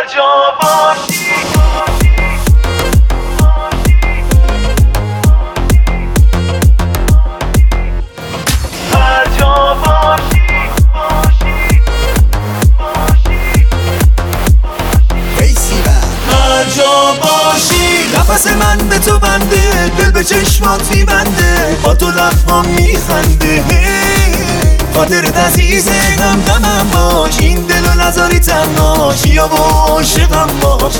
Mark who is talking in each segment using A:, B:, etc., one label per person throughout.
A: هر جا باشی هر جا باشی هر جا باشی نفس من به تو بنده، دل به چشمات میبنده، با تو لبهام میخنده، خاطرت عزیزه همدمم باش، این دلو نذاری تنهاش، یا با عاشقم باش.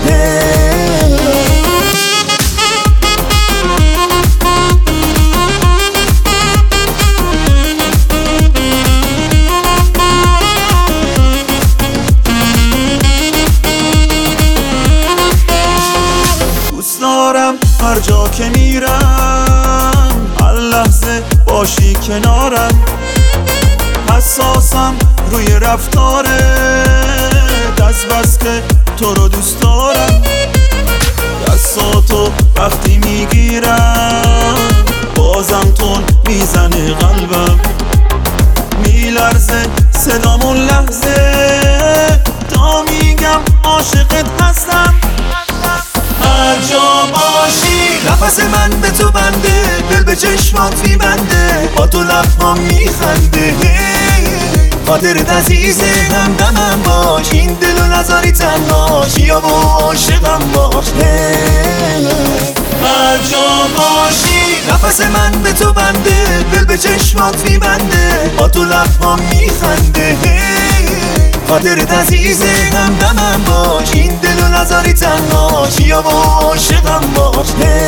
A: دوست دارم هر جا که میرم هر لحظه باشی کنارم، حساسم روی رفتارت از بس که تو رو دوست دارم، دستاتو وقتی میگیرم بازم تون میزنه قلبم، میلرزه صدامون لحظه تا میگم عاشقت هستم. هر جا باشی نفس من به تو بنده، دل به چشمات میبنده، با تو لبهام میخنده، خاطرت عزیزه همدمم باش، این دلو نذاری تنهاش، یا با عاشقم باش. هر جا باشی نفس من به تو بنده، دل به چشمات میبنده، با تو لبهام میخنده، خاطرت عزیزه همدمم باش، این دلو نذاری تنهاش، یا با عاشقم باش.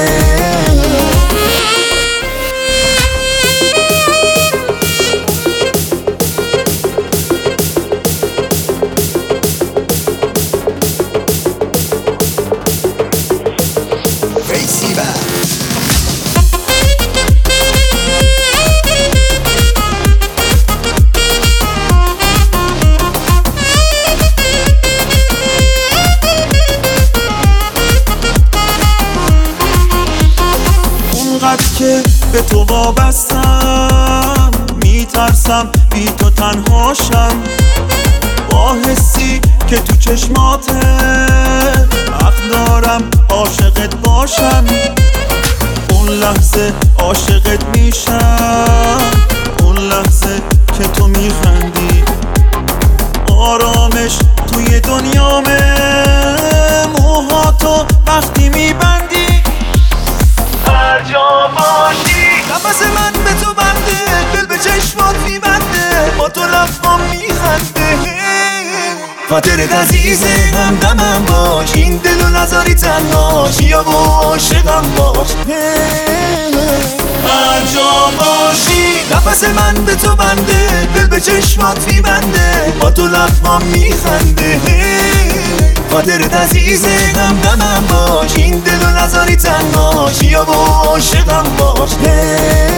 A: اونقدر که به تو وابستم، میترسم بی تو تنهاشم، با حسی که تو چشماته حق دارم عاشقت باشم، اون لحظه عاشقت میشم، اون لحظه که تو میخندی، آرامش توی دنیامه، موهاتو وقتی میبندی. هر جا باشی نفس من به تو بنده، دل به چشمات میبنده، با تو لبهام میخنده، خاطرت عزیزه همدمم باش، این دلو نذاری تنهاش، یا با عاشقم باش. هر جا باشی نفس من به تو بنده، دل به چشمات میبنده، با تو لبهام میخنده، خاطرت عزیزه همدمم باش، این دلو نذاری تنهاش، یا با عاشقم باش.